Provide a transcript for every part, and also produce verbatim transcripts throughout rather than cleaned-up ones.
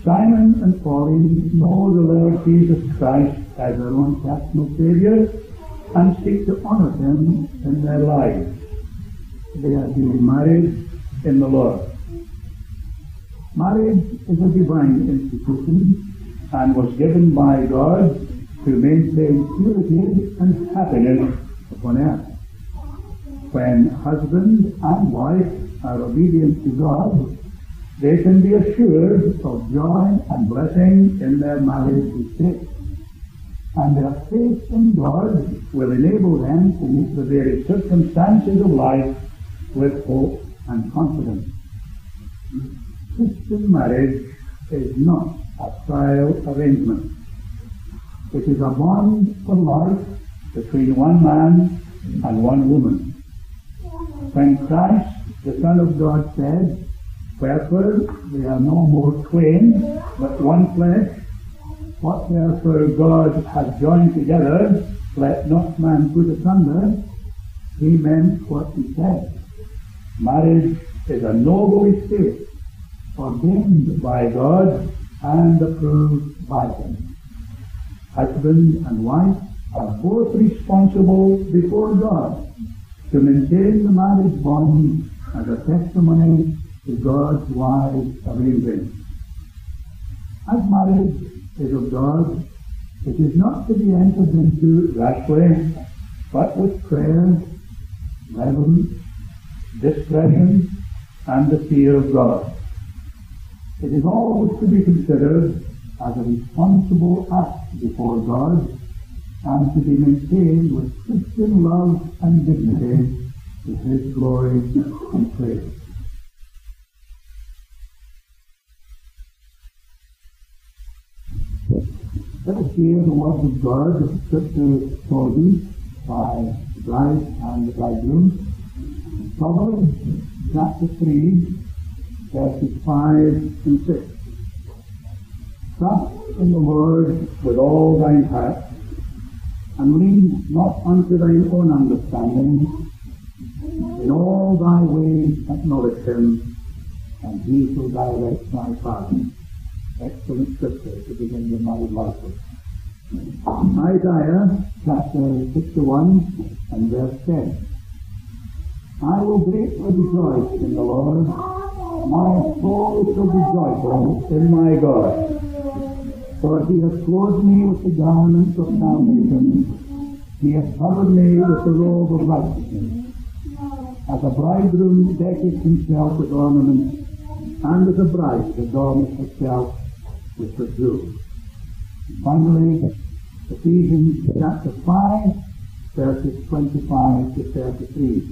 Simon and Pauline know the Lord Jesus Christ as their own personal Saviour and seek to honour Him in their lives. They are being married in the Lord. Marriage is a divine institution and was given by God to maintain purity and happiness upon earth. When husband and wife are obedient to God, they can be assured of joy and blessing in their marriage estate. And their faith in God will enable them to meet the various circumstances of life with hope and confidence. Christian marriage is not a trial arrangement. It is a bond for life between one man and one woman. When Christ, the Son of God, said, "Wherefore they are no more twain, but one flesh, what therefore God hath joined together, let not man put asunder," he meant what he said. Marriage is a noble estate, ordained by God and approved by Him. Husband and wife are both responsible before God to maintain the marriage bond as a testimony to God's wise arrangement. As marriage is of God, it is not to be entered into rashly, but with prayer, reverence, discretion, and the fear of God. It is always to be considered as a responsible act before God and to be maintained with Christian love and dignity to His glory and praise. Let us hear the words of God, the Scripture chosen by the bride and the bridegroom. Proverbs chapter three, verses five and six. Trust in the Lord with all thine heart, and lean not unto thine own understanding. In all thy ways acknowledge Him, and He shall direct thy path. Excellent Scripture to begin your married life with. Isaiah chapter sixty-one and verse ten. I will greatly rejoice in the Lord. My soul shall be joyful in my God. For He hath clothed me with the garments of salvation. He hath covered me with the robe of righteousness. As a bridegroom decketh himself with ornaments, and as a bride adorneth herself with her jewels. Finally, Ephesians chapter five, verses twenty-five to thirty-three.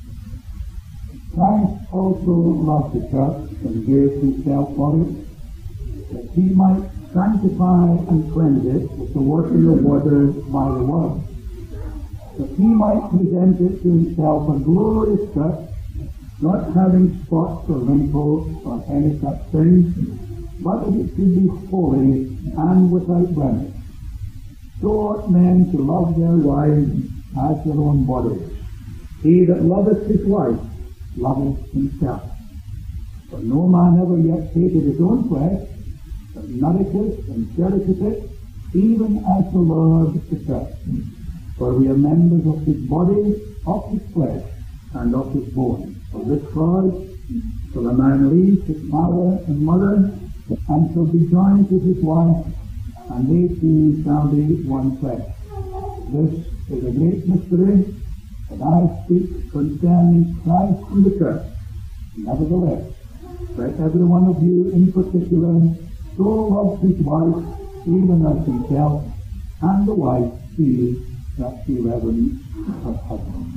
Christ also loved the church and gave Himself for it, that He might sanctify and cleanse it with the washing of water by the word, that He might present it to Himself a glorious church, not having spots or wrinkles or any such thing, but that it should be holy and without blemish. So ought men to love their wives as their own bodies. He that loveth his wife loveth himself. For no man ever yet hated his own flesh, but nourisheth and cherisheth it, even as the Lord the church. For we are members of His body, of His flesh, and of His bones. For this cause shall a man leave his father and mother, and shall be joined to his wife, and they two shall be one flesh. This is a great mystery, but I speak concerning Christ and the church. Nevertheless, let every one of you in particular so love his wife, even as himself, and the wife see that she reverence her husband.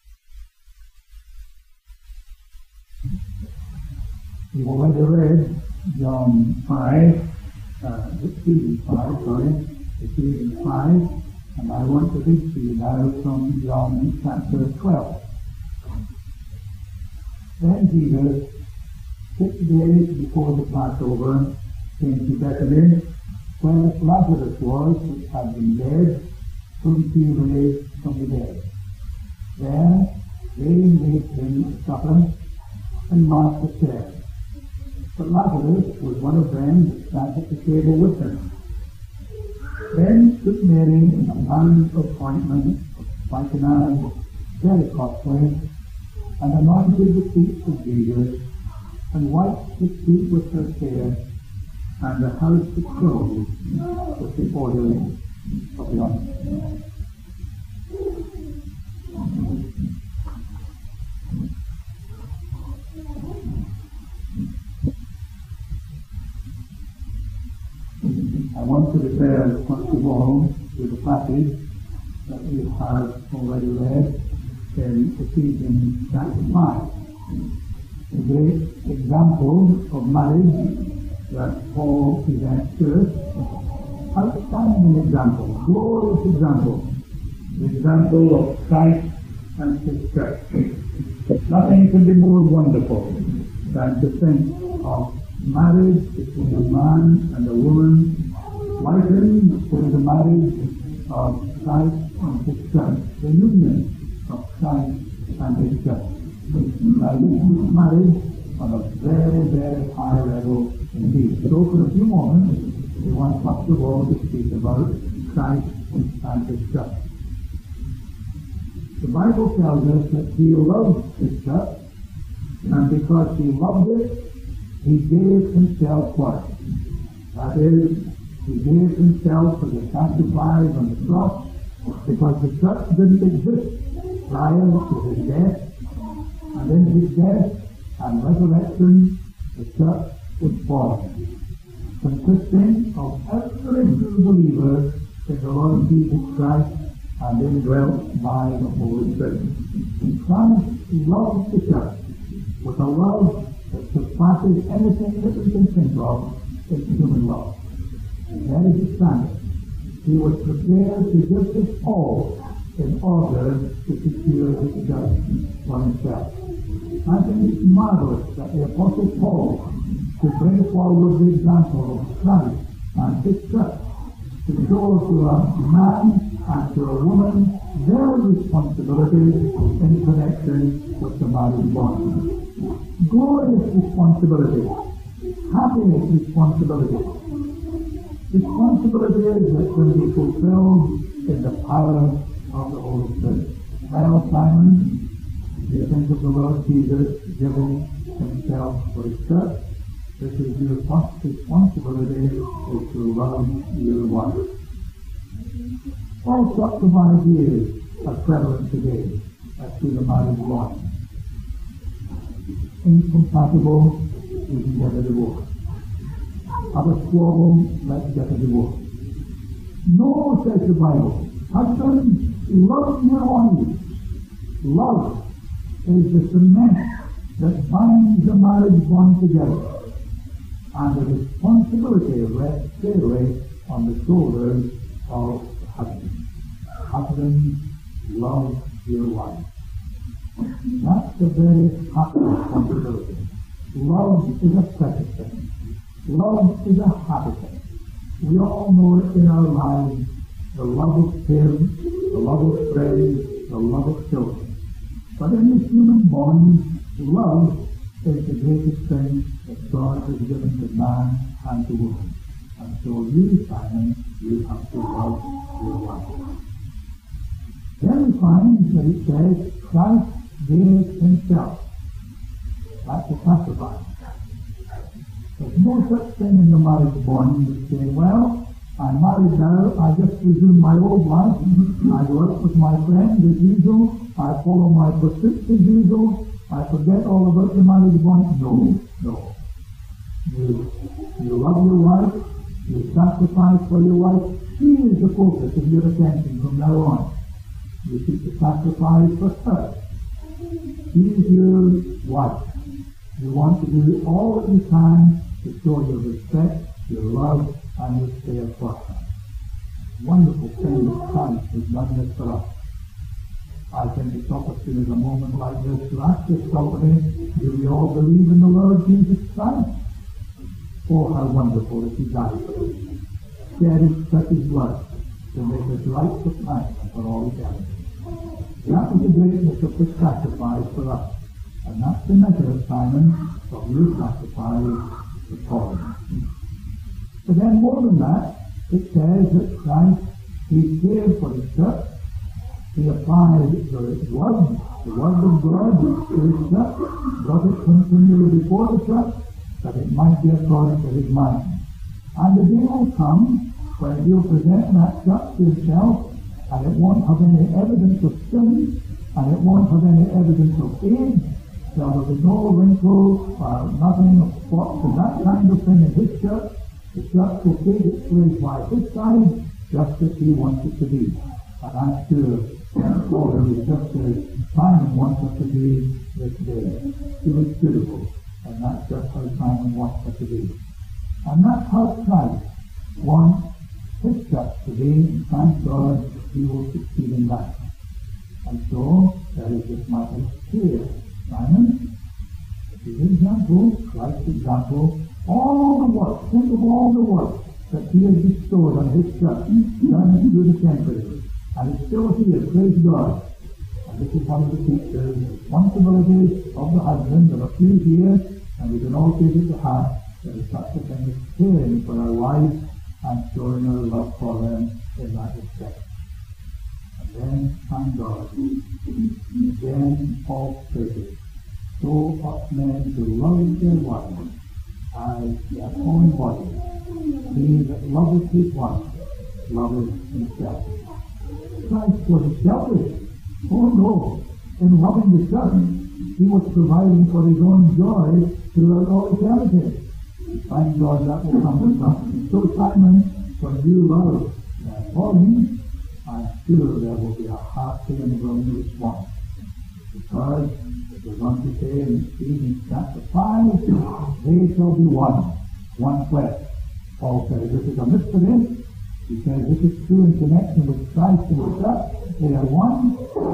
We've already read John five, uh, Ephesians five, sorry, Ephesians five, and I want to read to you now from John chapter twelve. Then Jesus, six days before the Passover, came to Bethany, where Lazarus was, which had been dead, whom He raised from the dead. There they made Him a supper, and Martha said, But Lazarus was one of them that sat at the table with them. Then took Mary a pound of ointment of spikenard, very costly, and anointed the feet of Jesus, and wiped his feet with her hair, and the house was filled with the oil of the ointment. I want to refer first of all to the passage that we have already read in Ephesians chapter five. A great example of marriage that Paul presents to us. Outstanding example, glorious example, the example of Christ and his church. Nothing can be more wonderful than to think of marriage between a man and a woman, likened to the marriage of Christ and his church, the union of Christ and his church. Now this is marriage on a very, very high level indeed. So for a few moments, we want first of all to speak about Christ and his church. The Bible tells us that he loved his church, and because he loved it, he gave himself for it. That is, he gave himself for the sacrifice on the cross, because the church didn't exist prior to his death, and in his death and resurrection, the church was born, consisting of every true believer in the Lord Jesus Christ and indwelt by the Holy Spirit. Christ loved the church with a love that surpasses anything that we can think of in human love. And that is the standard. He was prepared to give his all in order to secure his church for himself. I think it's marvelous that the Apostle Paul could bring forward the example of Christ and his church to show to a man and to a woman their responsibilities in connection with the marriage bond. Glorious responsibility, happy responsibility, responsibilities that can be fulfilled in the power of the Holy Spirit. Well, Simon, you think of the Lord Jesus giving himself for his church. This is your first responsibility, is to love your wife. All sorts of ideas are prevalent today as to the marriage bond. Incompatible, we can get a divorce. Have a squabble, let's get a divorce. No, says the Bible. Husbands, love your wives. Love is the cement that binds the marriage bond together. And the responsibility rests daily on the shoulders of the husband. Husbands, love your wife. That's a very happy responsibility. Love is a precious thing. Love is a happy thing. We all know it in our lives, the love of parents, the love of friends, the love of children. But in this human bond, love is the greatest thing that God has given to man and to woman. And so you, Simon, you have to love your wife. Then we find that it says, Christ gave himself. That's a sacrifice. There's no such thing in the marriage bond that say, well, I'm married now, I just resume my old life, I go out with my friends as usual, I follow my pursuits as usual, I forget all about the marriage bond. No, no. You, you love your wife, you sacrifice for your wife, she is the focus of your attention from now on. You seek to sacrifice for her. She is your wife. You want to do all that you can to show your respect, your love, and your care for her. Wonderful thing that Christ has done this for us. I think it's opportune at a moment like this to ask this company, do we all believe in the Lord Jesus Christ? Oh, how wonderful that he died for us. Shed his precious blood to make us right for time and for all eternity. That was the greatness of the sacrifice for us. And that's the measure, Simon, of your sacrifice the poor. But then more than that, it says that Christ, He cared for His church. He applied the word, the word of God to His church, brought it continually before the church, that it might be according to His mind. And the day will come when He'll present that church to Himself, and it won't have any evidence of sin, and it won't have any evidence of age. There will be no wrinkle or nothing of spots and that kind of thing in His church. The church will take its place by His side, just as He wants it to be. And I'm sure already just as Simon wants us to be this day. He was beautiful, and that's just how Simon wants us to be. And that's how Christ wants His church to be, and thank God He will succeed in that. And so, there is this matter here. Simon, his example, Christ's example, all the work, think of all the work that He has bestowed on His church, done through the centuries. And it's still here, praise God. And this is one of the features, responsibilities of the husband. There are few here, and we can all take it to heart. There is such a thing as caring for our wives and showing our love for them in that respect. And then, thank God, then Paul stated, so ought men to love their wives as their own body. He that loveth his wife loveth himself. Christ wasn't selfish. Oh no. In loving the church, He was providing for His own joy throughout all eternity. Thank God that will come to pass. So Simon, when you love their calling, I'm sure there will be a hearty and willing response. Because it goes on to say in Ephesians chapter five, they shall be one, one flesh. Paul says this is a mystery. He says this is true in connection with Christ and the church. They are one,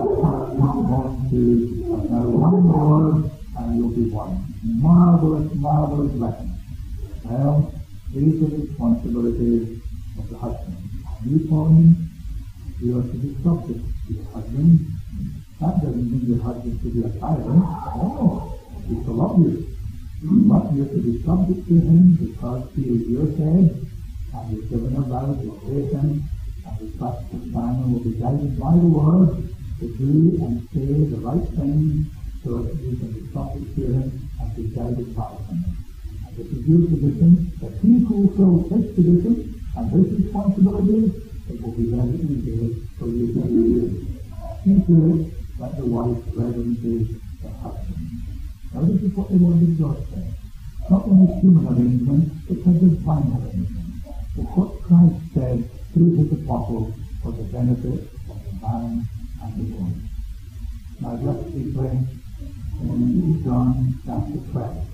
one to uh, one Lord, and you'll be one. Marvelous, marvelous lesson. Well, these are the responsibilities of the husband. You, Pauline, you are to be subject to your husband. That doesn't mean your husband to be a tyrant. No, he's to love you. But you're to be subject to him because he is your head, and you've given a vow to obey him, and the trust that Simon will be guided by the word to do and say the right thing so that you can be subject to him and be guided by him. And this is your position. If he fulfills his position and his responsibilities, it will be very easy for you to do. See to it that the wife reverences the husband. Now this is what the word of God says. Not only human arrangement, it's a divine arrangement. It's what Christ said through his apostles for the benefit of the man and the woman. Now let's be praying in John chapter twelve.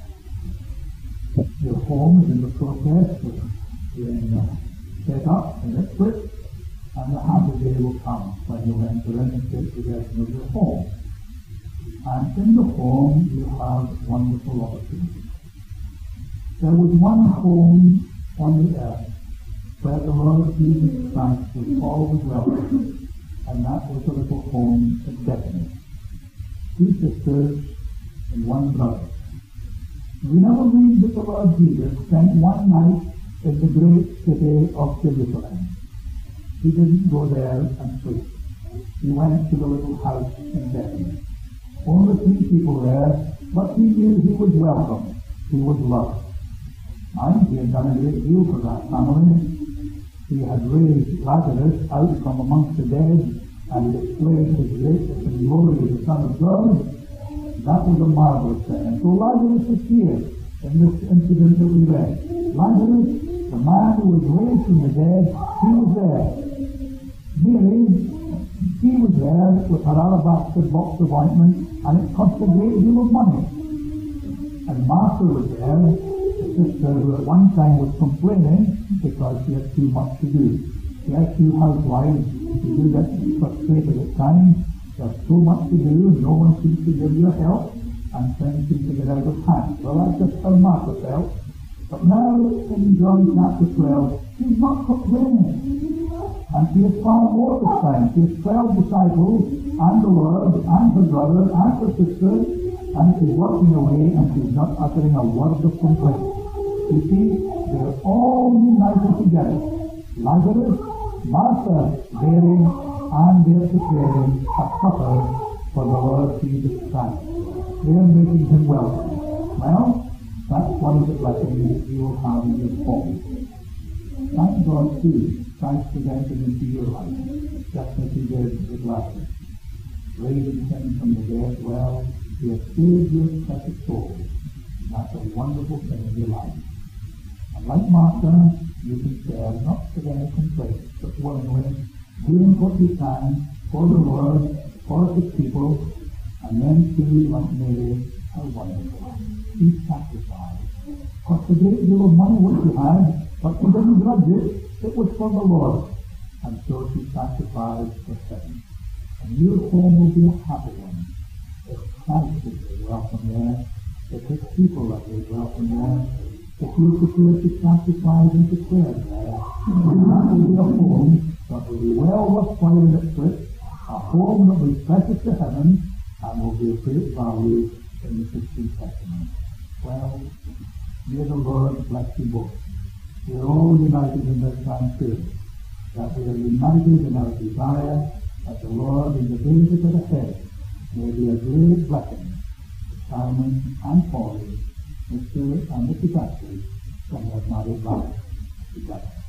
Your home is in the process of being uh, set up and equipped, and the happy day will come when you'll enter in and take possession of your home. And in the home you have wonderful opportunities. There was one home on the earth where the Lord Jesus Christ was always welcome, and that was the little home at Bethany. Two sisters and one brother. We never read that the Lord Jesus spent one night in the great city of Jerusalem. He didn't go there and sleep. He went to the little house in Bethany. Only three people there, but he knew he was welcome. He was loved. And he had done a great deal for that family. He had raised Lazarus out from amongst the dead and displayed his greatness and glory as the Son of God. That was a marvelous thing. And so Lazarus was here in this incident that we read. Lazarus, the man who was raised from the dead, he was there. Mary, she was there with her alabaster box of ointment, and it cost a great deal of money. And Martha was there, the sister who at one time was complaining because she had too much to do. She had two housewives who do get frustrated at times. There's so much to do, and no one seems to give you help, and things seem to get out of hand. Well, that's just how Martha felt. But now, in John chapter twelve, she's not complaining. And she has far more this time. She has twelve disciples, and the Lord, and her brother, and her sister, and she's working away, and she's not uttering a word of complaint. You see, they're all united together. Lazarus, Martha, bearing and they're preparing a supper for the Lord Jesus Christ. They're making him welcome. Well, that's one of the blessings you will have in your home. Thank God too, Christ is entered into your life, just as he did with Lazarus. Raising him from the dead, well, he has saved your precious soul. That's a wonderful thing in your life. And like Martha, you can share not with any complaint, but willingly, doing what you can for the Lord, for his people, and then too, like Mary, how wonderful. He sacrificed. Cost a great deal of money what she had, but she didn't grudge it. It was for the Lord. And so she sacrificed for heaven. And your home will be a happy one. If Christ will be welcome there, if his people are welcome there, if you're prepared to sacrifice and to prayer there, that will be a home that will be well worth while it with, a home that will be precious to heaven, and will be of great value in the sixteenth Testament. Well, may the Lord bless you both. We are all united in this time too, that we are united in our desire that the Lord in the days that are ahead may be a great blessing to Simon and Polly, Mister and Missus Ashley, from their married life. Be blessed.